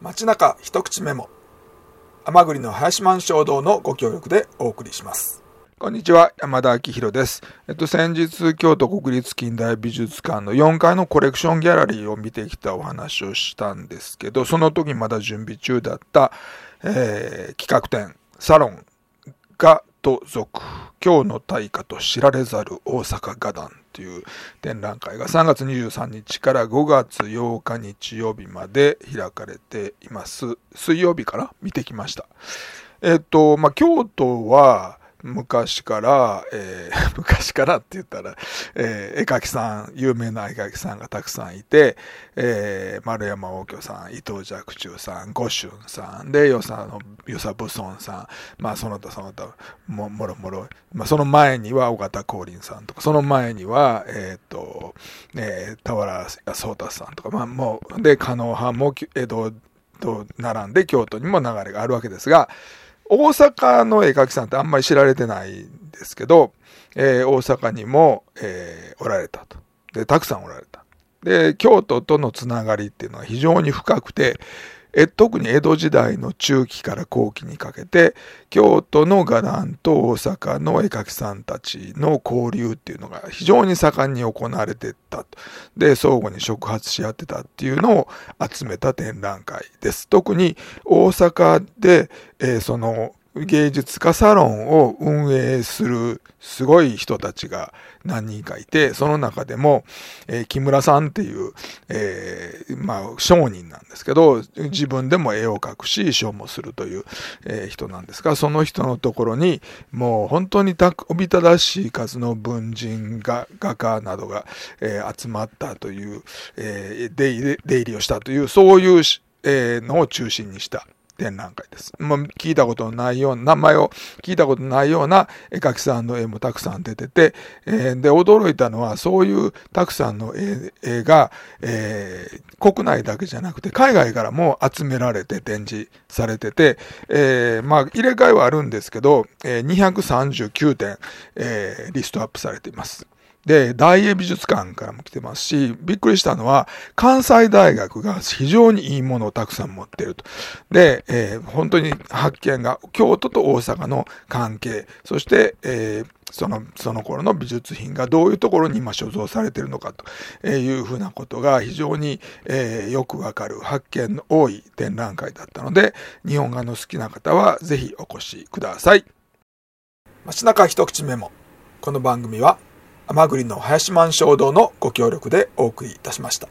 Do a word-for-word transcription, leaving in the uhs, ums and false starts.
街中一口メモ、甘栗の林満衝動のご協力でお送りします。こんにちは、山田明宏です。えっと、先日、京都国立近代美術館のよんかいのコレクションギャラリーを見てきたお話をしたんですけど、その時まだ準備中だった、えー、企画展、サロンがと続、京の大火と知られざる大阪画壇という展覧会がさんがつにじゅうさんにちからごがつようか日曜日まで開かれています。水曜日から見てきました。えっと、まあ、京都は昔から、えー、昔からって言ったら、えー、絵描きさん、有名な絵描きさんがたくさんいて、えー、丸山応挙さん、伊藤若冲さん、五春さん、で、与謝の、与謝武尊さん、まあ、その他その他、も、もろもろ、まあ、その前には尾形光琳さんとか、その前には、えっと、えー、田原宗太さんとか、まあ、もう、で、狩野派も江戸と並んで京都にも流れがあるわけですが、大阪の絵描きさんってあんまり知られてないんですけど、えー、大阪にも、えー、おられたと。で、たくさんおられた。で、京都とのつながりっていうのは非常に深くて、え特に江戸時代の中期から後期にかけて、京都の画壇と大阪の絵描きさんたちの交流っていうのが非常に盛んに行われてた。で、相互に触発し合ってたっていうのを集めた展覧会です。特に大阪で、えー、その芸術家サロンを運営するすごい人たちが何人かいて、その中でも、えー、木村さんっていう、えー、まあ、商人なんですけど、自分でも絵を描くし、衣装もするという、えー、人なんですが、その人のところに、もう本当にたおびただしい数の文人が画家などが、えー、集まったという、えー、出入り、出入りをしたという、そういう、えー、のを中心にした展覧会です。まあ、聞いたことのないような、名前を聞いたことのないような絵描きさんの絵もたくさん出てて、えー、で、驚いたのは、そういうたくさんの絵、絵が、えー、国内だけじゃなくて、海外からも集められて展示されてて、えー、まあ、入れ替えはあるんですけど、えー、にひゃくさんじゅうきゅうてん、えー、リストアップされています。で、大英美術館からも来てますし、びっくりしたのは、関西大学が非常にいいものをたくさん持っていると。で、えー、本当に発見が、京都と大阪の関係、そして、えー、その、その頃の美術品がどういうところに今所蔵されているのかというふうなことが非常に、えー、よくわかる発見の多い展覧会だったので、日本画の好きな方はぜひお越しください。街中一口メモ。この番組は、甘栗の林満衝動のご協力でお送りいたしました。